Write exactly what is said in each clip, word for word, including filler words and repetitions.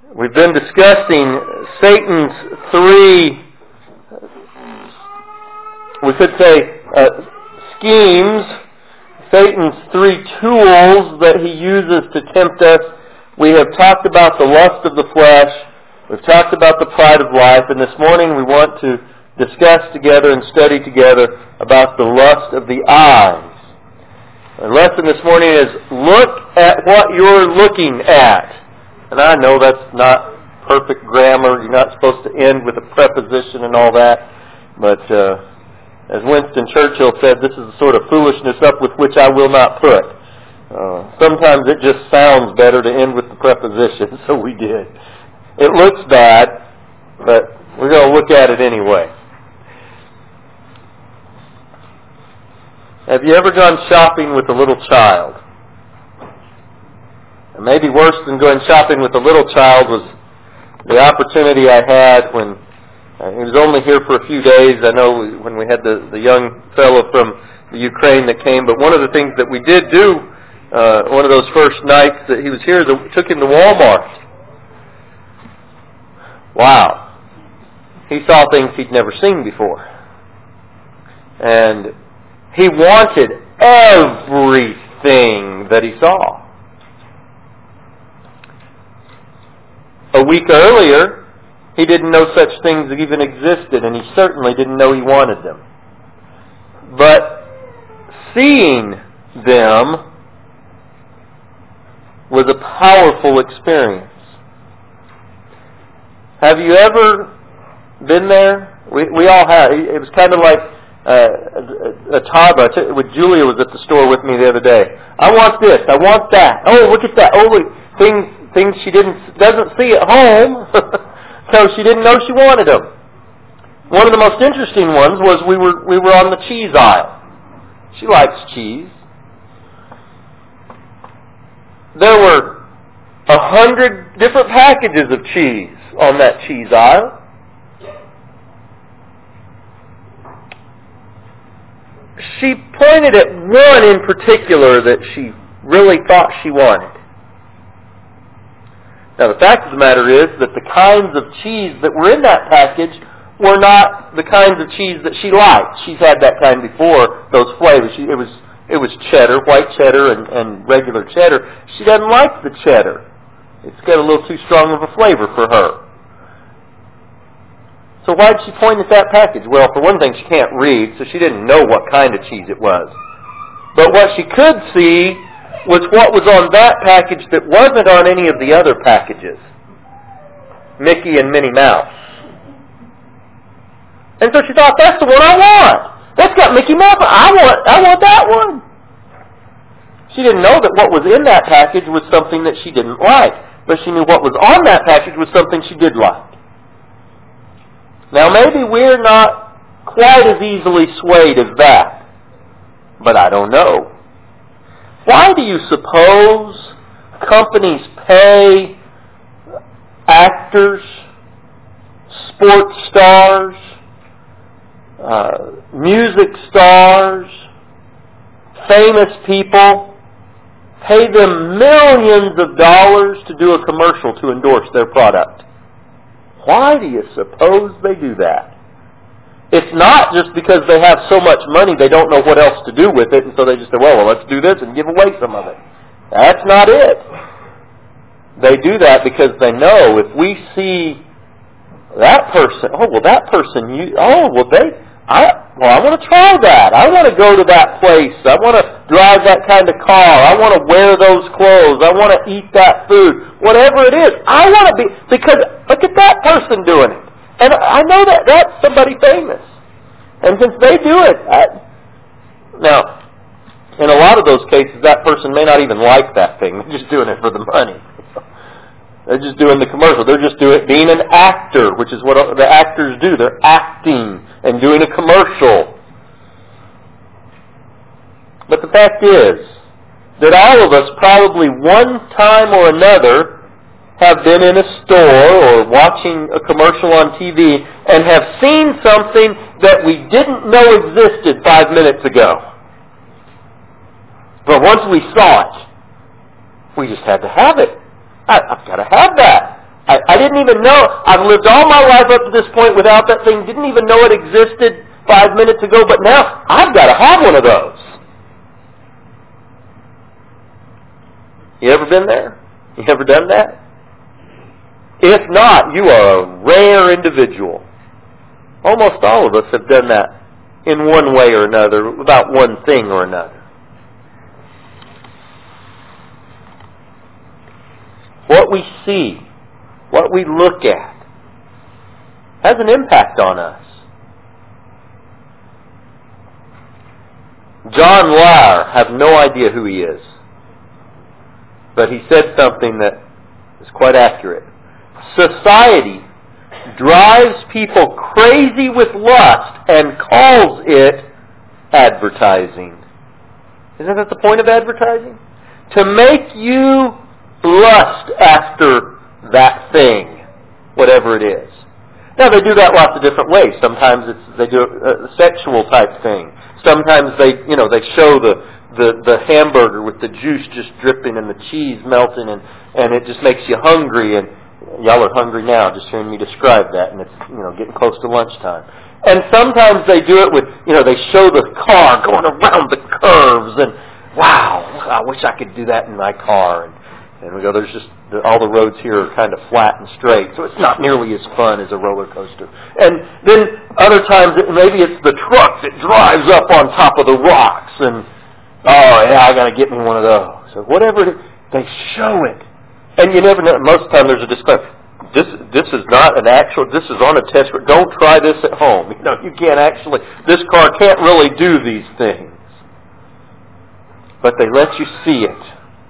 We've been discussing Satan's three, we could say, uh, schemes, Satan's three tools that he uses to tempt us. We have talked about the lust of the flesh. We've talked about the pride of life. And this morning we want to discuss together and study together about the lust of the eyes. The lesson this morning is look at what you're looking at. And I know that's not perfect grammar. You're not supposed to end with a preposition and all that. But uh, as Winston Churchill said, this is the sort of foolishness up with which I will not put. Uh, sometimes it just sounds better to end with the preposition, so we did. It looks bad, but we're going to look at it anyway. Have you ever gone shopping with a little child? And maybe worse than going shopping with a little child was the opportunity I had when uh, he was only here for a few days. I know when we had the, the young fellow from the Ukraine that came, but one of the things that we did do, uh, one of those first nights that he was here, we took him to Walmart. Wow. He saw things he'd never seen before. And he wanted everything that he saw. A week earlier, he didn't know such things even existed, and he certainly didn't know he wanted them. But seeing them was a powerful experience. Have you ever been there? We we all have. It was kind of like uh, a, a toddler. When Julia was at the store with me the other day. I want this. I want that. Oh, look at that. Oh, look. Things things she didn't doesn't see at home, so she didn't know she wanted them. One of the most interesting ones was we were we were on the cheese aisle. She likes cheese. There were a hundred different packages of cheese on that cheese aisle. She pointed at one in particular that she really thought she wanted. Now, the fact of the matter is that the kinds of cheese that were in that package were not the kinds of cheese that she liked. She's had that kind before, those flavors. She, it was it was cheddar, white cheddar, and, and regular cheddar. She doesn't like the cheddar. It's got a little too strong of a flavor for her. So why did she point at that package? Well, for one thing, she can't read, so she didn't know what kind of cheese it was. But what she could see was what was on that package that wasn't on any of the other packages. Mickey and Minnie Mouse. And so she thought, that's the one I want. That's got Mickey Mouse. I want, I want that one. She didn't know that what was in that package was something that she didn't like. But she knew what was on that package was something she did like. Now maybe we're not quite as easily swayed as that. But I don't know. Why do you suppose companies pay actors, sports stars, uh, music stars, famous people, pay them millions of dollars to do a commercial to endorse their product? Why do you suppose they do that? It's not just because they have so much money they don't know what else to do with it, and so they just say, well, well, let's do this and give away some of it. That's not it. They do that because they know if we see that person, oh, well, that person, you, oh, well, they, I, well, I want to try that. I want to go to that place. I want to drive that kind of car. I want to wear those clothes. I want to eat that food. Whatever it is, I want to be, because look at that person doing it. And I know that that's somebody famous. And since they do it, I, now, in a lot of those cases, that person may not even like that thing. They're just doing it for the money. They're just doing the commercial. They're just doing being an actor, which is what the actors do. They're acting and doing a commercial. But the fact is that all of us probably one time or another have been in a store or watching a commercial on T V and have seen something that we didn't know existed five minutes ago. But once we saw it, we just had to have it. I, I've got to have that. I, didn't even know. I've lived all my life up to this point without that thing. Didn't even know it existed five minutes ago, but now I've got to have one of those. You ever been there? You ever done that? If not, you are a rare individual. Almost all of us have done that in one way or another, about one thing or another. What we see, what we look at, has an impact on us. John Lahr, I have no idea who he is, but he said something that is quite accurate. Society drives people crazy with lust and calls it advertising. Isn't that the point of advertising? To make you lust after that thing, whatever it is. Now they do that lots of different ways. Sometimes it's, they do a, a sexual type thing. Sometimes they, you know, they show the, the, the hamburger with the juice just dripping and the cheese melting, and, and it just makes you hungry. And y'all are hungry now just hearing me describe that, and it's, you know, getting close to lunchtime. And sometimes they do it with, you know, they show the car going around the curves, and wow, I wish I could do that in my car. And, and we go, there's just, all the roads here are kind of flat and straight, so it's not nearly as fun as a roller coaster. And then other times, maybe it's the truck that drives up on top of the rocks, and, oh yeah, I got to get me one of those. So whatever it is, they show it. And you never know, most of the time there's a disclaimer. This, this is not an actual, this is on a test. Don't try this at home. You know, you can't actually, this car can't really do these things. But they let you see it.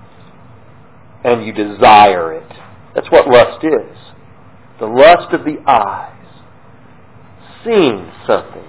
And you desire it. That's what lust is. The lust of the eyes. Seeing something.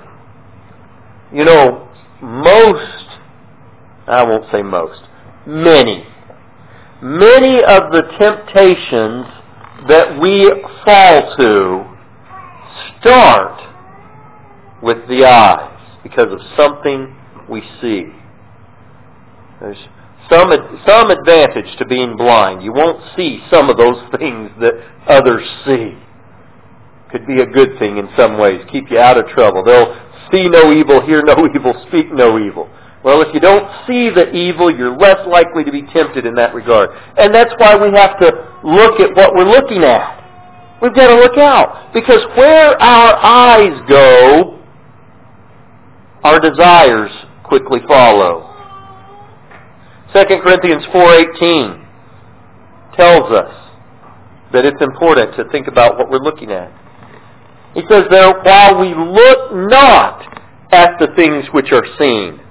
You know, most, I won't say most, many, many of the temptations that we fall to start with the eyes because of something we see. There's Some, some advantage to being blind. You won't see some of those things that others see. Could be a good thing in some ways. Keep you out of trouble. They'll see no evil, hear no evil, speak no evil. Well, if you don't see the evil, you're less likely to be tempted in that regard. And that's why we have to look at what we're looking at. We've got to look out. Because where our eyes go, our desires quickly follow. Second Corinthians four eighteen tells us that it's important to think about what we're looking at. He says there, while we look not at the things which are seen.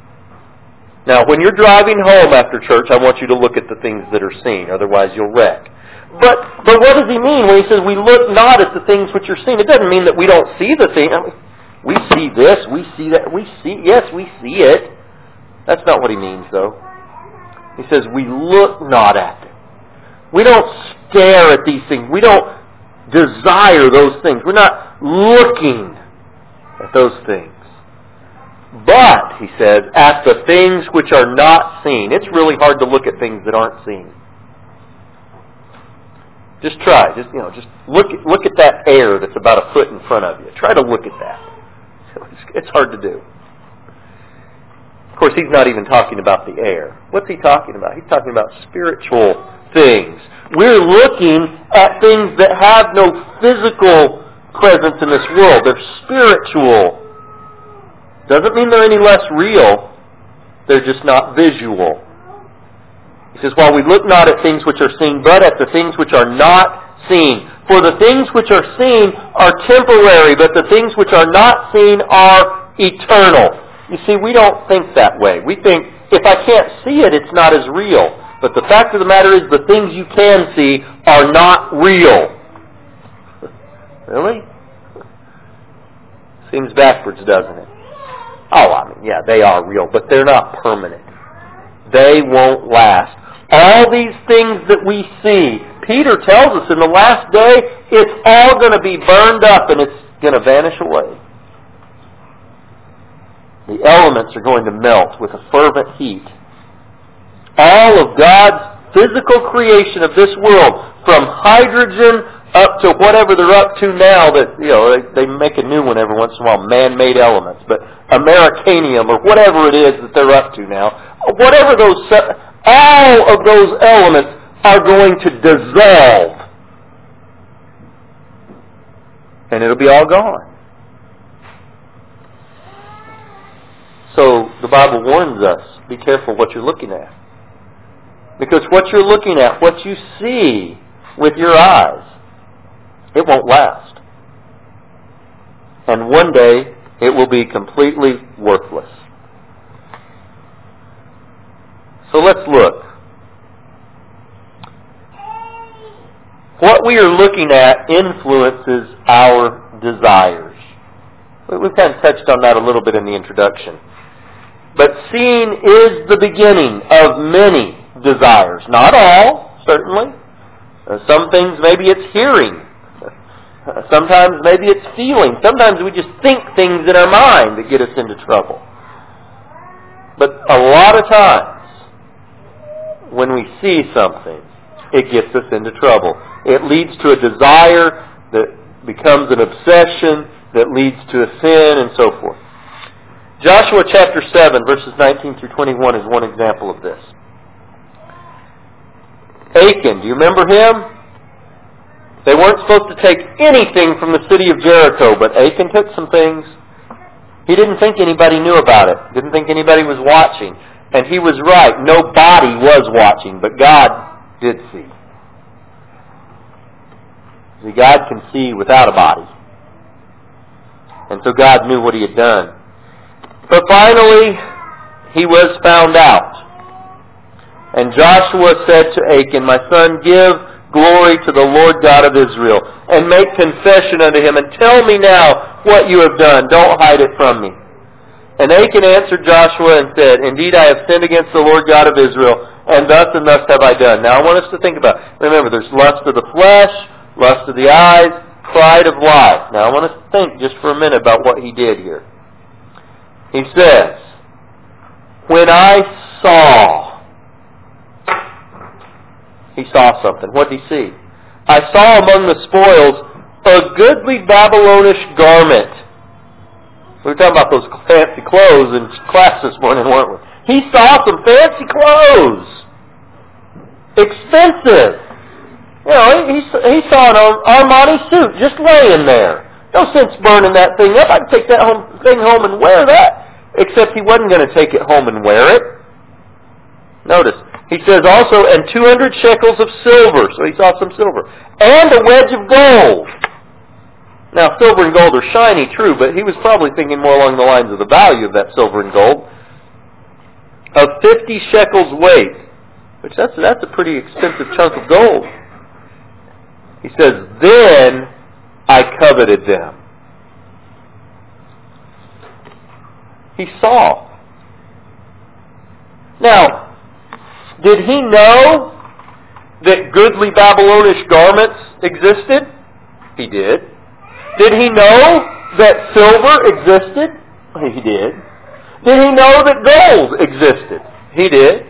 Now, when you're driving home after church, I want you to look at the things that are seen, otherwise you'll wreck. But but what does he mean when he says we look not at the things which are seen? It doesn't mean that we don't see the thing. I mean, we see this, we see that, we see, yes, we see it. That's not what he means, though. He says we look not at it. We don't stare at these things. We don't desire those things. We're not looking at those things. But, he says, at the things which are not seen. It's really hard to look at things that aren't seen. Just try. Just you know, just look at, look at that air that's about a foot in front of you. Try to look at that. It's hard to do. Of course, he's not even talking about the air. What's he talking about? He's talking about spiritual things. We're looking at things that have no physical presence in this world. They're spiritual. Doesn't mean they're any less real. They're just not visual. He says, while we look not at things which are seen, but at the things which are not seen. For the things which are seen are temporary, but the things which are not seen are eternal. You see, we don't think that way. We think, if I can't see it, it's not as real. But the fact of the matter is, the things you can see are not real. Really? Seems backwards, doesn't it? Oh, I mean, yeah, they are real, but they're not permanent. They won't last. All these things that we see, Peter tells us in the last day, it's all going to be burned up and it's going to vanish away. The elements are going to melt with a fervent heat. All of God's physical creation of this world, from hydrogen up to whatever they're up to now, that, you know, they, they make a new one every once in a while, man-made elements, but Americanium or whatever it is that they're up to now, whatever those, all of those elements are going to dissolve. And it'll be all gone. So the Bible warns us, be careful what you're looking at. Because what you're looking at, what you see with your eyes, it won't last. And one day, it will be completely worthless. So let's look. What we are looking at influences our desires. We've kind of touched on that a little bit in the introduction. But seeing is the beginning of many desires. Not all, certainly. Uh, some things, maybe it's hearing. Uh, sometimes maybe it's feeling. Sometimes we just think things in our mind that get us into trouble. But a lot of times, when we see something, it gets us into trouble. It leads to a desire that becomes an obsession that leads to a sin and so forth. Joshua chapter seven, verses nineteen through twenty-one is one example of this. Achan, do you remember him? They weren't supposed to take anything from the city of Jericho, but Achan took some things. He didn't think anybody knew about it. Didn't think anybody was watching. And he was right. Nobody was watching, but God did see. See, God can see without a body. And so God knew what he had done. But finally, he was found out. And Joshua said to Achan, "My son, give glory to the Lord God of Israel, and make confession unto him, and tell me now what you have done. Don't hide it from me." And Achan answered Joshua and said, "Indeed, I have sinned against the Lord God of Israel, and thus and thus have I done." Now I want us to think about, remember, there's lust of the flesh, lust of the eyes, pride of life. Now I want us to think just for a minute about what he did here. He says, when I saw, he saw something. What did he see? "I saw among the spoils a goodly Babylonish garment." We were talking about those fancy clothes in class this morning, weren't we? He saw some fancy clothes. Expensive. You know, he, he saw an Armani suit just laying there. No sense burning that thing up. I can take that home, thing home and wear that. Except he wasn't going to take it home and wear it. Notice, he says also, "and two hundred shekels of silver." So he saw some silver. "And a wedge of gold." Now, silver and gold are shiny, true, but he was probably thinking more along the lines of the value of that silver and gold. "Of fifty shekels weight," which that's, that's a pretty expensive chunk of gold. He says, "Then I coveted them." He saw. Now, did he know that goodly Babylonish garments existed? He did. Did he know that silver existed? He did. Did he know that gold existed? He did.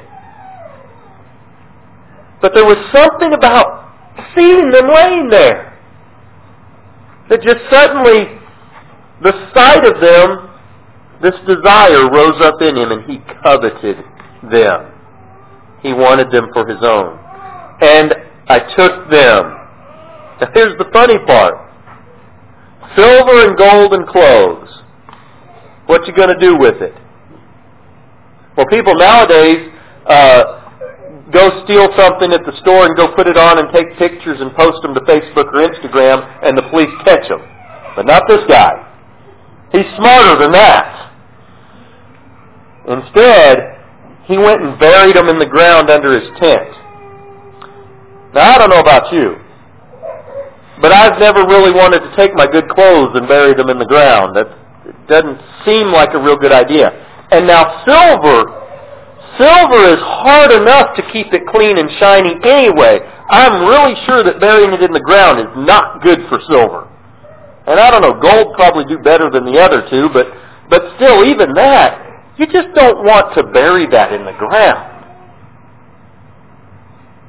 But there was something about seeing them laying there that just suddenly, the sight of them, this desire rose up in him, and he coveted them. He wanted them for his own. "And I took them." Now here's the funny part. Silver and gold and clothes. What you going to do with it? Well, people nowadays uh, go steal something at the store and go put it on and take pictures and post them to Facebook or Instagram, and the police catch them. But not this guy. He's smarter than that. Instead, he went and buried them in the ground under his tent. Now, I don't know about you, but I've never really wanted to take my good clothes and bury them in the ground. That doesn't seem like a real good idea. And now silver, silver is hard enough to keep it clean and shiny anyway. I'm really sure that burying it in the ground is not good for silver. And I don't know, gold probably do better than the other two, but, but still, even that, you just don't want to bury that in the ground.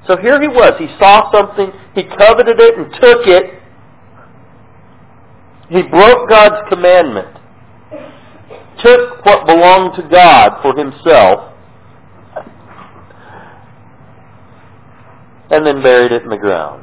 So here he was. He saw something. He coveted it and took it. He broke God's commandment. Took what belonged to God for himself. And then buried it in the ground.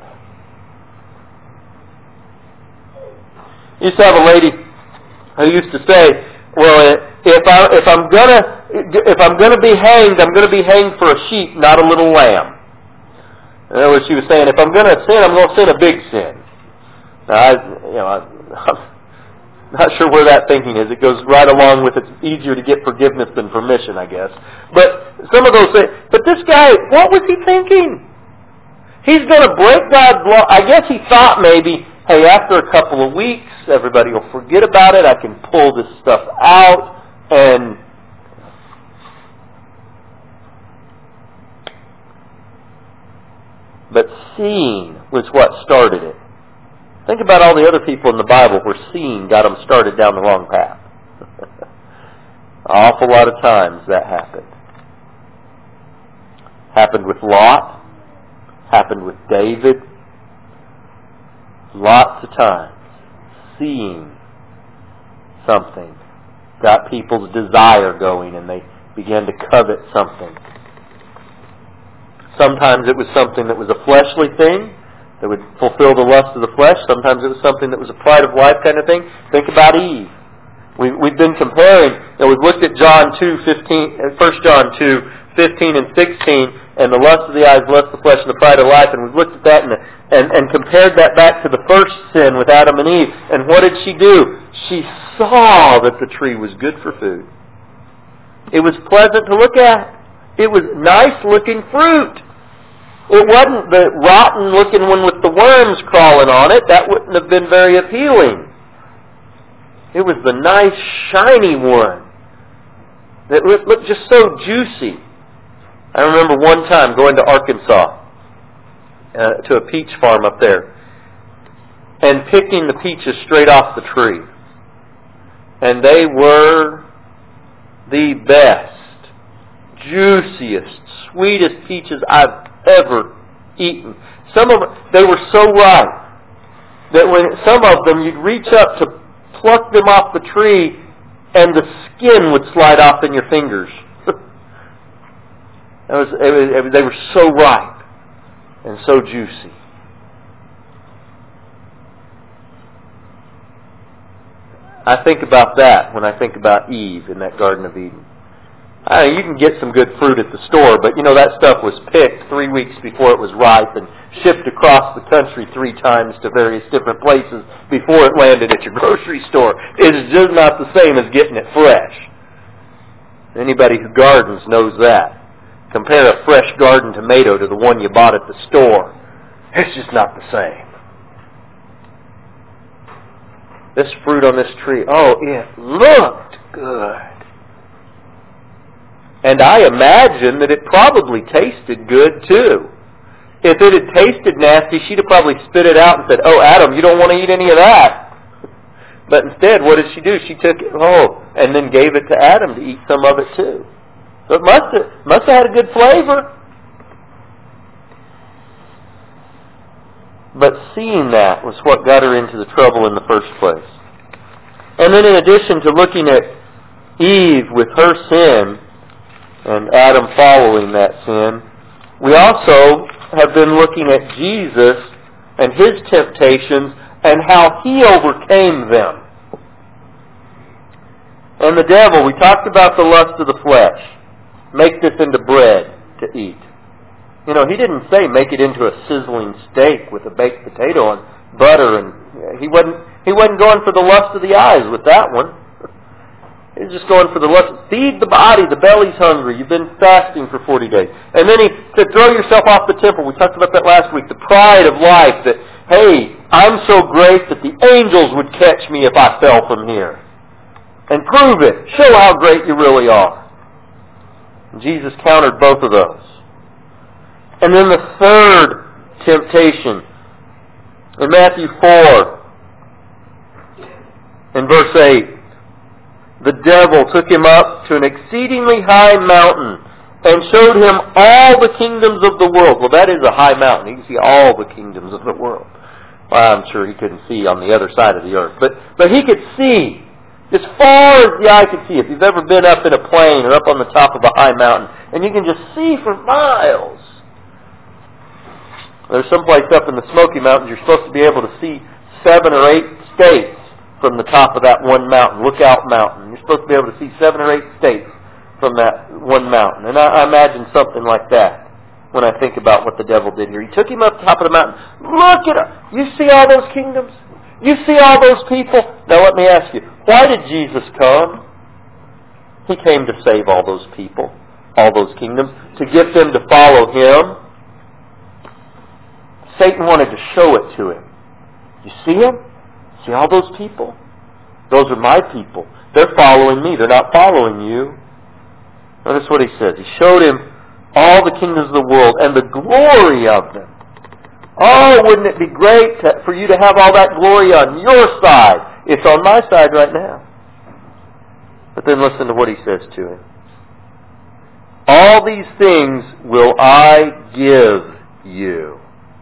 I used to have a lady who used to say, well, if, I, if I'm gonna if I'm gonna be hanged, I'm gonna be hanged for a sheep, not a little lamb. In other words, she was saying, if I'm going to sin, I'm going to sin a big sin. Now, I, you know, I, I'm not sure where that thinking is. It goes right along with it's easier to get forgiveness than permission, I guess. But some of those say, but this guy, what was he thinking? He's going to break God's law. I guess he thought maybe, hey, after a couple of weeks, everybody will forget about it. I can pull this stuff out and... But seeing was what started it. Think about all the other people in the Bible where seeing got them started down the wrong path. An awful lot of times that happened. Happened with Lot. Happened with David. Lots of times. Seeing something got people's desire going and they began to covet something. Sometimes it was something that was a fleshly thing that would fulfill the lust of the flesh. Sometimes it was something that was a pride of life kind of thing. Think about Eve. We, we've been comparing, you know, we've looked at John two fifteen, First John two fifteen and sixteen, and the lust of the eyes, lust of the flesh, and the pride of life, and we've looked at that and, and, and compared that back to the first sin with Adam and Eve. And what did she do? She saw that the tree was good for food. It was pleasant to look at. It was nice-looking fruit. It wasn't the rotten-looking one with the worms crawling on it. That wouldn't have been very appealing. It was the nice, shiny one that looked just so juicy. I remember one time going to Arkansas, uh, to a peach farm up there, and picking the peaches straight off the tree. And they were the best, juiciest, sweetest peaches I've ever eaten. Some of them, they were so ripe that when some of them you'd reach up to pluck them off the tree and the skin would slide off in your fingers. it was, it was, it was, they were so ripe and so juicy. I think about that when I think about Eve in that Garden of Eden. I mean, you can get some good fruit at the store, but you know that stuff was picked three weeks before it was ripe and shipped across the country three times to various different places before it landed at your grocery store. It's just not the same as getting it fresh. Anybody who gardens knows that. Compare a fresh garden tomato to the one you bought at the store. It's just not the same. This fruit on this tree, oh, it looked good. And I imagine that it probably tasted good too. If it had tasted nasty, she'd have probably spit it out and said, oh, Adam, you don't want to eat any of that. But instead, what did she do? She took it whole and then gave it to Adam to eat some of it too. So it must have, must have had a good flavor. But seeing that was what got her into the trouble in the first place. And then in addition to looking at Eve with her sin, and Adam following that sin, we also have been looking at Jesus and His temptations and how He overcame them. And the devil, we talked about the lust of the flesh. Make this into bread to eat. You know, he didn't say make it into a sizzling steak with a baked potato and butter, and he wasn't he wasn't going for the lust of the eyes with that one. He's just going for the lust. Feed the body. The belly's hungry. You've been fasting for forty days. And then he said, throw yourself off the temple. We talked about that last week. The pride of life that, hey, I'm so great that the angels would catch me if I fell from here. And prove it. Show how great you really are. And Jesus countered both of those. And then the third temptation in Matthew four, in verse eight. The devil took him up to an exceedingly high mountain and showed him all the kingdoms of the world. Well, that is a high mountain. He can see all the kingdoms of the world. Well, I'm sure he couldn't see on the other side of the earth. But, but he could see as far as the eye could see. If you've ever been up in a plane or up on the top of a high mountain, and you can just see for miles. There's someplace up in the Smoky Mountains you're supposed to be able to see seven or eight states from the top of that one mountain, Lookout Mountain. You're supposed to be able to see seven or eight states from that one mountain. And I, I imagine something like that when I think about what the devil did here. He took him up top of the mountain. Look at it. You see all those kingdoms? You see all those people? Now let me ask you, why did Jesus come? He came to save all those people, all those kingdoms, to get them to follow him. Satan wanted to show it to him. You see them? See all those people? Those are my people. They're following me. They're not following you. Notice what he says. He showed him all the kingdoms of the world and the glory of them. Oh, wouldn't it be great to, for you to have all that glory on your side? It's on my side right now. But then listen to what he says to him. All these things will I give you.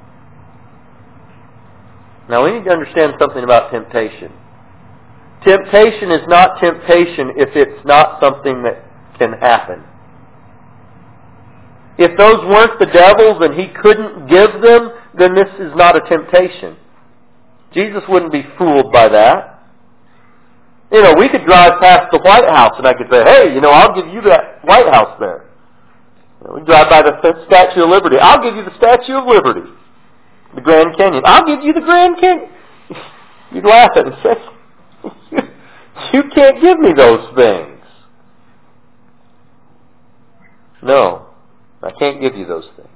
Now we need to understand something about temptation. Temptation is not temptation if it's not something that can happen. If those weren't the devil's and he couldn't give them, then this is not a temptation. Jesus wouldn't be fooled by that. You know, we could drive past the White House and I could say, hey, you know, I'll give you that White House there. You know, we drive by the Statue of Liberty. I'll give you the Statue of Liberty. The Grand Canyon. I'll give you the Grand Canyon. You'd laugh at it and say, you can't give me those things. No, I can't give you those things.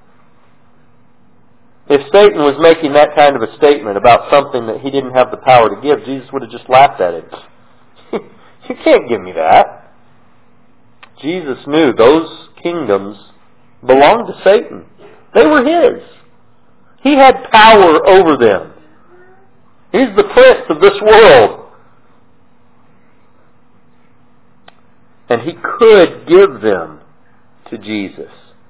If Satan was making that kind of a statement about something that he didn't have the power to give, Jesus would have just laughed at it. You can't give me that. Jesus knew those kingdoms belonged to Satan. They were his. He had power over them. He's the prince of this world. And he could give them to Jesus.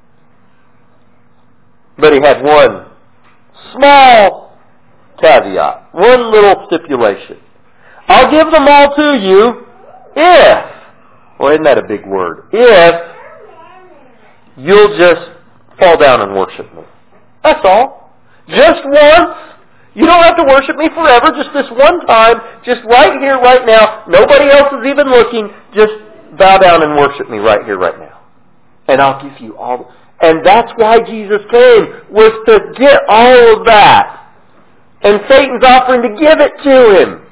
But he had one small caveat, one little stipulation. I'll give them all to you if, well, isn't that a big word, if you'll just fall down and worship me. That's all. Just once. You don't have to worship me forever. Just this one time. Just right here, right now. Nobody else is even looking. Just bow down and worship me right here, right now. And I'll give you all. And that's why Jesus came, was to get all of that. And Satan's offering to give it to him.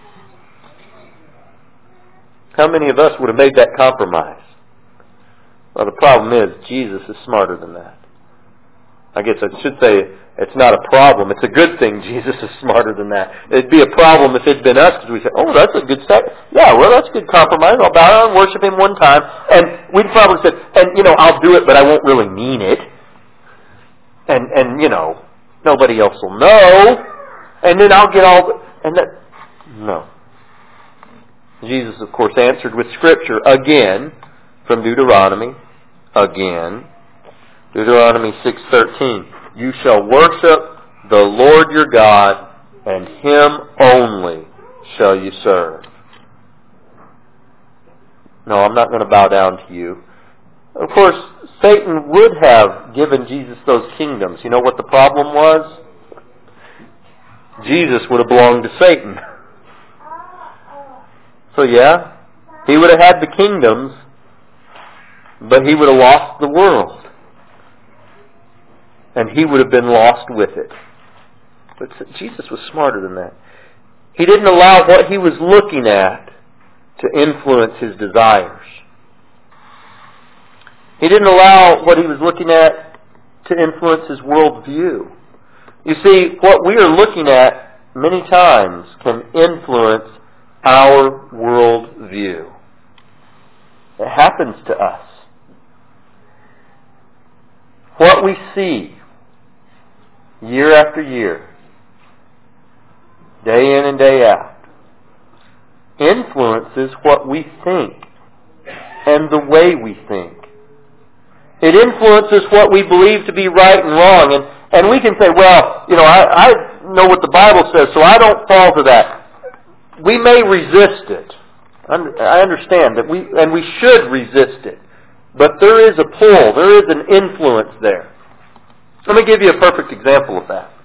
How many of us would have made that compromise? Well, the problem is, Jesus is smarter than that. I guess I should say it's not a problem. It's a good thing Jesus is smarter than that. It'd be a problem if it'd been us because we say, oh, that's a good step. Yeah, well, that's a good compromise. I'll bow down and worship him one time. And we'd probably say, and, you know, I'll do it, but I won't really mean it. And, and you know, nobody else will know. And then I'll get all... The, and that, no. Jesus, of course, answered with Scripture again from Deuteronomy. Again. Deuteronomy six thirteen. You shall worship the Lord your God, and Him only shall you serve. No, I'm not going to bow down to you. Of course, Satan would have given Jesus those kingdoms. You know what the problem was? Jesus would have belonged to Satan. So yeah, he would have had the kingdoms, but he would have lost the world. And he would have been lost with it. But Jesus was smarter than that. He didn't allow what he was looking at to influence his desires. He didn't allow what he was looking at to influence his worldview. You see, what we are looking at many times can influence our worldview. It happens to us. What we see year after year, day in and day out, influences what we think and the way we think. It influences what we believe to be right and wrong. And, and we can say, well, you know, I, I know what the Bible says, so I don't fall to that. We may resist it. I understand that we, and we should resist it. But there is a pull. There is an influence there. Let me give you a perfect example of that.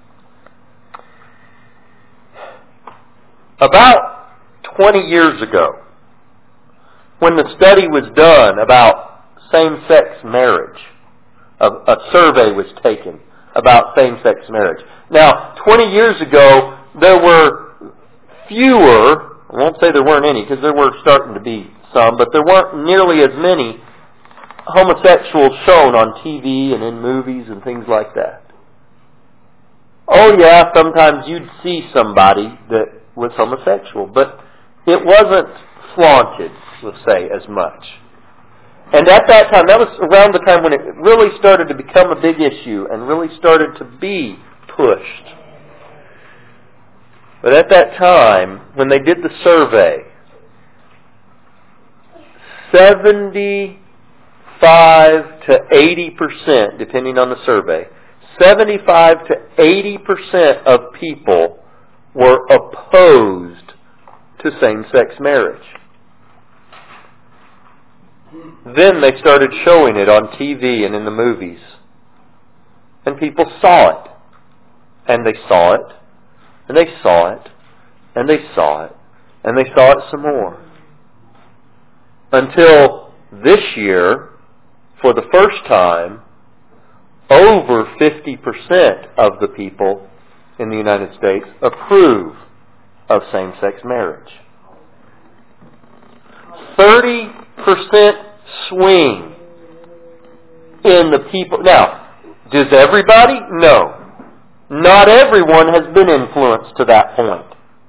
About twenty years ago, when the study was done about same-sex marriage, a, a survey was taken about same-sex marriage. Now, twenty years ago, there were fewer, I won't say there weren't any, because there were starting to be some, but there weren't nearly as many homosexuals shown on T V and in movies and things like that. Oh yeah, sometimes you'd see somebody that was homosexual, but it wasn't flaunted, let's say, as much. And at that time, that was around the time when it really started to become a big issue and really started to be pushed. But at that time, when they did the survey, seventy-five to eighty percent, depending on the survey, seventy-five to eighty percent of people were opposed to same-sex marriage. Then they started showing it on T V and in the movies. And people saw it. And they saw it. And they saw it. And they saw it. And they saw it some more. Until this year, for the first time, over fifty percent of the people in the United States approve of same-sex marriage. thirty percent swing in the people. Now, does everybody? No. Not everyone has been influenced to that point.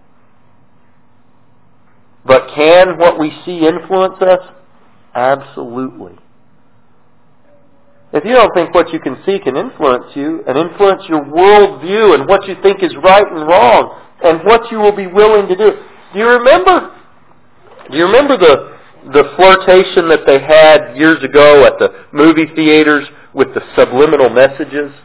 But can what we see influence us? Absolutely. If you don't think what you can see can influence you and influence your worldview and what you think is right and wrong and what you will be willing to do. Do you remember? Do you remember the the flirtation that they had years ago at the movie theaters with the subliminal messages?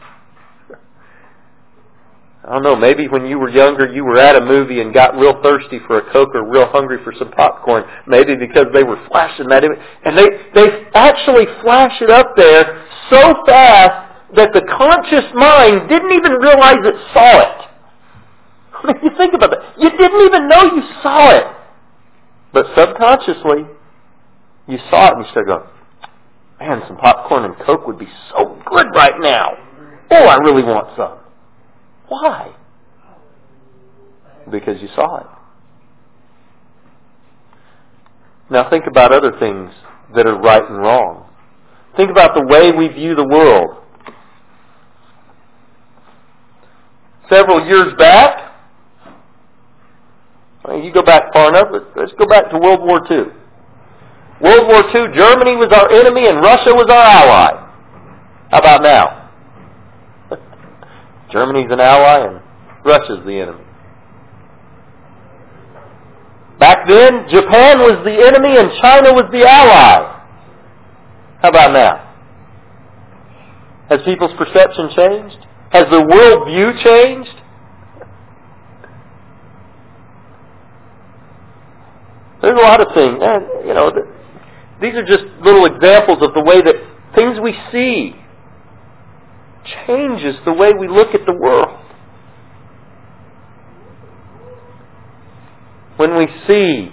I don't know, maybe when you were younger you were at a movie and got real thirsty for a Coke or real hungry for some popcorn, maybe because they were flashing that image. And they, they actually flash it up there so fast that the conscious mind didn't even realize it saw it. I mean, you think about that. You didn't even know you saw it. But subconsciously, you saw it and you started going, man, some popcorn and Coke would be so good right now. Oh, I really want some. Why? Because you saw it. Now think about other things that are right and wrong. Think about the way we view the world. Several years back, you go back far enough, let's go back to World War Two. World War Two, Germany was our enemy and Russia was our ally. How about now? Germany's an ally and Russia's the enemy. Back then, Japan was the enemy and China was the ally. How about now? Has people's perception changed? Has their worldview changed? There's a lot of things. You know, these are just little examples of the way that things we see changes the way we look at the world. When we see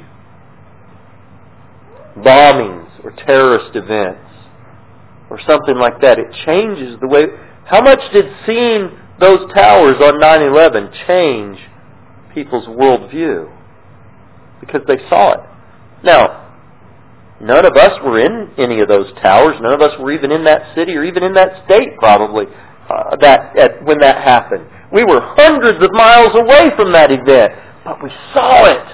bombings or terrorist events or something like that, it changes the way... How much did seeing those towers on nine eleven change people's worldview? Because they saw it. Now, none of us were in any of those towers. None of us were even in that city or even in that state, probably, uh, that at, when that happened. We were hundreds of miles away from that event, but we saw it.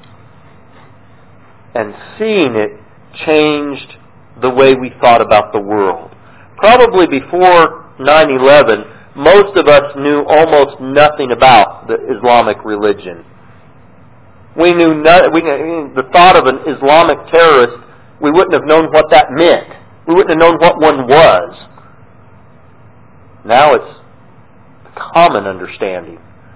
And seeing it changed the way we thought about the world. Probably before nine eleven, most of us knew almost nothing about the Islamic religion. We knew no, we, the thought of an Islamic terrorist, we wouldn't have known what that meant We wouldn't have known what one was. Now it's a common understanding.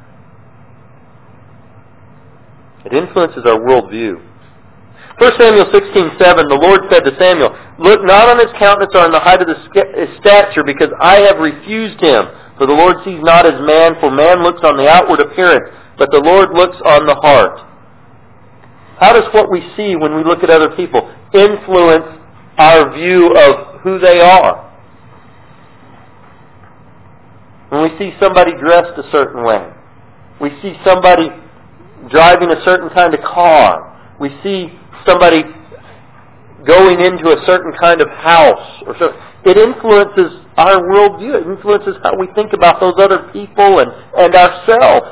It influences our worldview. First Samuel sixteen seven, the Lord said to Samuel, "Look not on his countenance or on the height of his stature, because I have refused him. For the Lord sees not as man, for man looks on the outward appearance, but the Lord looks on the heart." How does what we see when we look at other people influence our view of who they are? When we see somebody dressed a certain way, we see somebody driving a certain kind of car, we see somebody going into a certain kind of house, or so, it influences our worldview. It influences how we think about those other people and, and ourselves.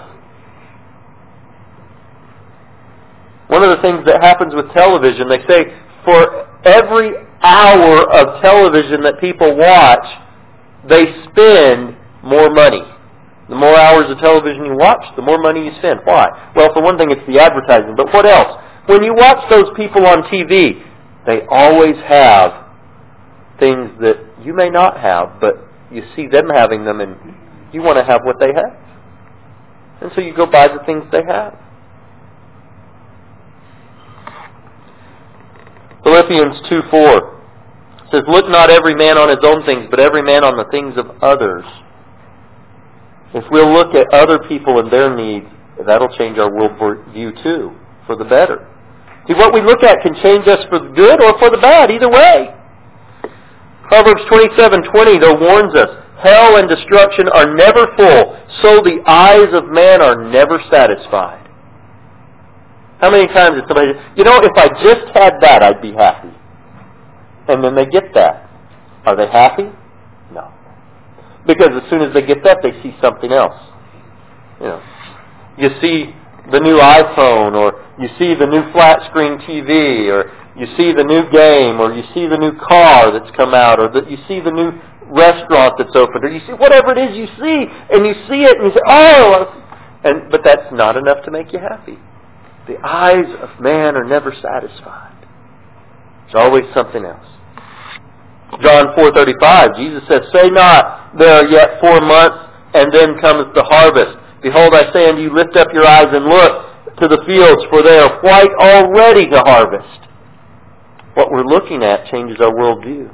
One of the things that happens with television, they say for every hour of television that people watch, they spend more money. The more hours of television you watch, the more money you spend. Why? Well, for one thing, it's the advertising. But what else? When you watch those people on T V, they always have things that you may not have, but you see them having them and you want to have what they have. And so you go buy the things they have. Philippians two four says, "Look not every man on his own things, but every man on the things of others." If we'll look at other people and their needs, that'll change our worldview too, for the better. See, what we look at can change us for the good or for the bad, either way. Proverbs twenty-seven twenty, though, warns us, "Hell and destruction are never full, so the eyes of man are never satisfied." How many times has somebody said, "You know, if I just had that, I'd be happy." And then they get that. Are they happy? No. Because as soon as they get that, they see something else. You know, you see the new iPhone, or you see the new flat screen T V, or you see the new game, or you see the new car that's come out, or that you see the new restaurant that's opened, or you see whatever it is you see, and you see it and you say, "Oh," and but that's not enough to make you happy. The eyes of man are never satisfied. There's always something else. John four thirty-five, Jesus says, "Say not, there are yet four months, and then cometh the harvest. Behold, I say unto you, lift up your eyes and look to the fields, for they are white already to harvest." What we're looking at changes our worldview.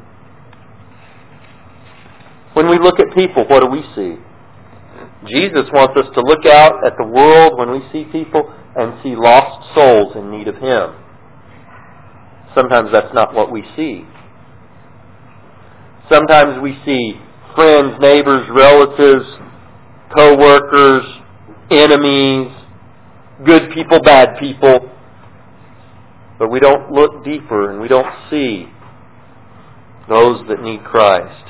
When we look at people, what do we see? Jesus wants us to look out at the world when we see people and see lost souls in need of Him. Sometimes that's not what we see. Sometimes we see friends, neighbors, relatives, co-workers, enemies, good people, bad people. But we don't look deeper and we don't see those that need Christ.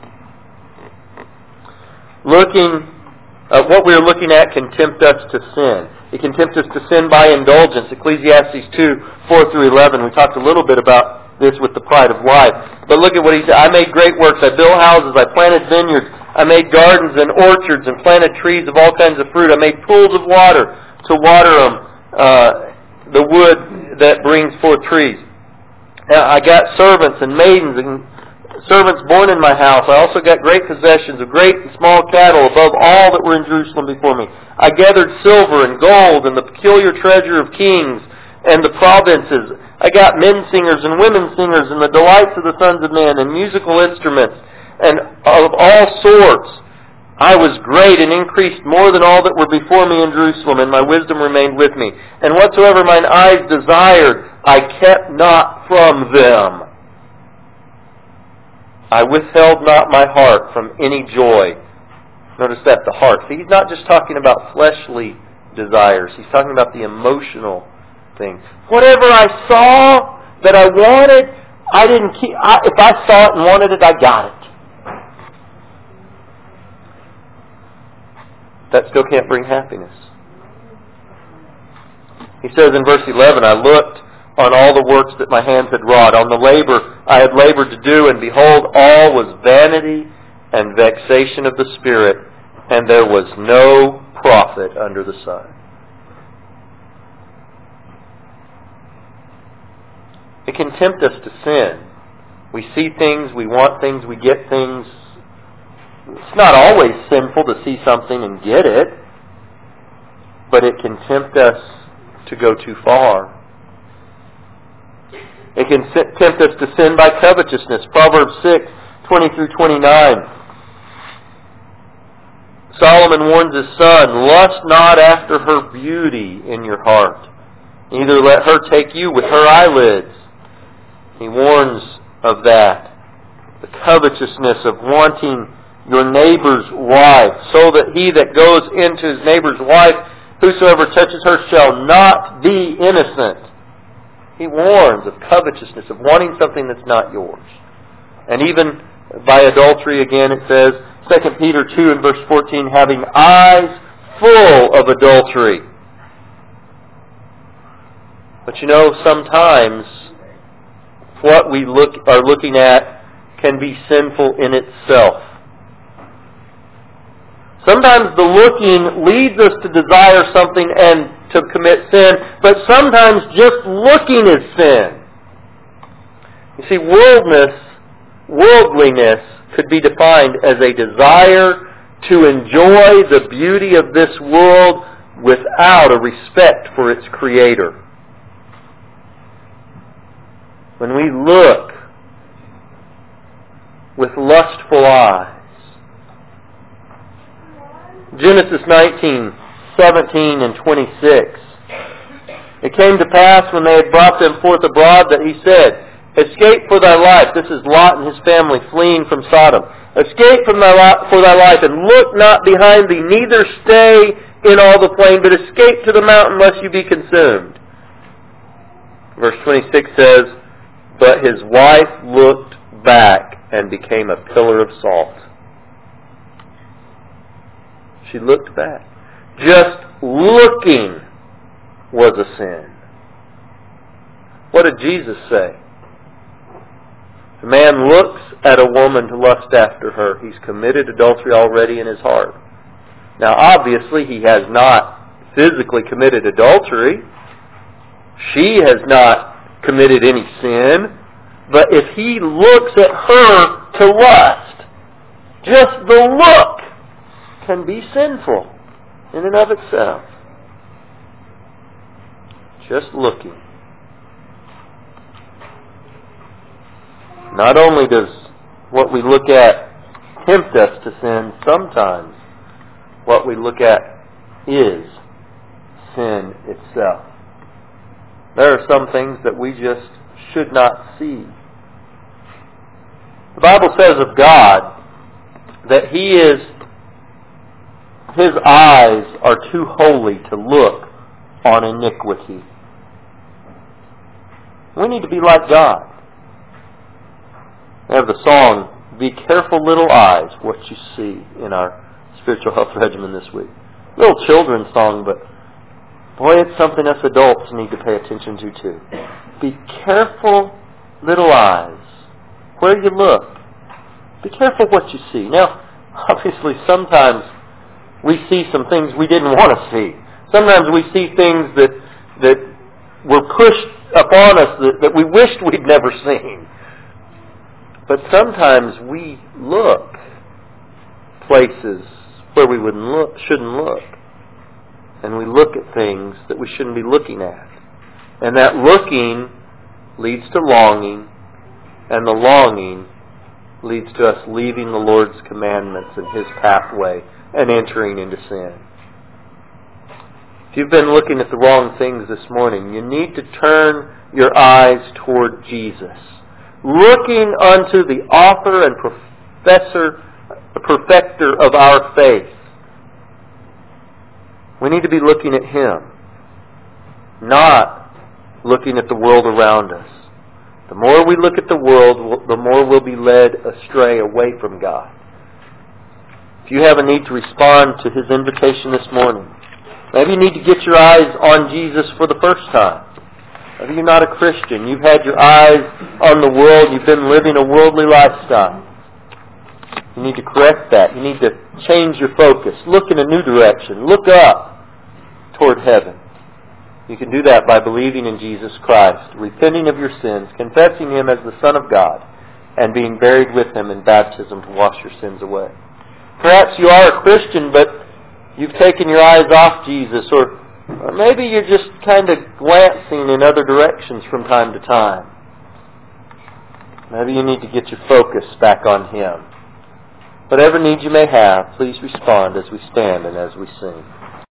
Looking at what we're looking at can tempt us to sin. It can tempt us to sin by indulgence. Ecclesiastes two, four through eleven. We talked a little bit about this with the pride of life. But look at what he said. "I made great works. I built houses. I planted vineyards. I made gardens and orchards and planted trees of all kinds of fruit. I made pools of water to water them, uh, the wood that brings forth trees. I got servants and maidens and servants born in my house. I also got great possessions of great and small cattle above all that were in Jerusalem before me. I gathered silver and gold and the peculiar treasure of kings and the provinces. I got men singers and women singers and the delights of the sons of men and musical instruments and of all sorts. I was great and increased more than all that were before me in Jerusalem, and my wisdom remained with me. And whatsoever mine eyes desired, I kept not from them. I withheld not my heart from any joy." Notice that, the heart. See, he's not just talking about fleshly desires. He's talking about the emotional things. Whatever I saw that I wanted, I didn't keep. I, if I saw it and wanted it, I got it. That still can't bring happiness. He says in verse eleven, "I looked on all the works that my hands had wrought, on the labor I had labored to do, and behold, all was vanity and vexation of the spirit, and there was no profit under the sun." It can tempt us to sin We see things, we want things, we get things. It's not always sinful to see something and get it, but it can tempt us to go too far. It can tempt us to sin by covetousness. Proverbs six, twenty through twenty-nine. Solomon warns his son, lust not after her beauty in your heart. Neither let her take you with her eyelids. He warns of that. The covetousness of wanting your neighbor's wife, so that he that goes into his neighbor's wife, whosoever touches her shall not be innocent. He warns of covetousness, of wanting something that's not yours. And even by adultery, again, it says, Second Peter two and verse fourteen, having eyes full of adultery. But you know, sometimes what we look are looking at can be sinful in itself. Sometimes the looking leads us to desire something and to commit sin, but sometimes just looking is sin. You see, worldliness, worldliness could be defined as a desire to enjoy the beauty of this world without a respect for its Creator. When we look with lustful eyes. Genesis nineteen, seventeen and twenty-six. It came to pass when they had brought them forth abroad that he said, escape for thy life. This is Lot and his family fleeing from Sodom. Escape from thy li- for thy life, and look not behind thee, neither stay in all the plain, but escape to the mountain, lest you be consumed. Verse twenty-six says, but his wife looked back and became a pillar of salt. She looked back. Just looking was a sin. What did Jesus say? If a man looks at a woman to lust after her, he's committed adultery already in his heart. Now, obviously, he has not physically committed adultery. She has not committed any sin. But if he looks at her to lust, just the look can be sinful in and of itself. Just looking. Not only does what we look at tempt us to sin, sometimes what we look at is sin itself. There are some things that we just should not see. The Bible says of God that He is, His eyes are too holy to look on iniquity. We need to be like God. We have the song, Be Careful Little Eyes, what you see, in our spiritual health regimen this week. Little children's song, but boy, it's something us adults need to pay attention to too. Be careful little eyes, where you look. Be careful what you see. Now, obviously sometimes we see some things we didn't want to see. Sometimes we see things that that were pushed upon us that, that we wished we'd never seen. But sometimes we look places where we wouldn't look, shouldn't look. And we look at things that we shouldn't be looking at. And that looking leads to longing, and the longing leads to us leaving the Lord's commandments and His pathway and entering into sin. If you've been looking at the wrong things this morning, you need to turn your eyes toward Jesus, looking unto the author and professor, perfecter of our faith. We need to be looking at Him, not looking at the world around us. The more we look at the world, the more we'll be led astray away from God. If you have a need to respond to His invitation this morning, maybe you need to get your eyes on Jesus for the first time. Maybe you're not a Christian. You've had your eyes on the world. You've been living a worldly lifestyle. You need to correct that. You need to change your focus. Look in a new direction. Look up toward heaven. You can do that by believing in Jesus Christ, repenting of your sins, confessing Him as the Son of God, and being buried with Him in baptism to wash your sins away. Perhaps you are a Christian, but you've taken your eyes off Jesus, or, or maybe you're just kind of glancing in other directions from time to time. Maybe you need to get your focus back on Him. Whatever need you may have, please respond as we stand and as we sing.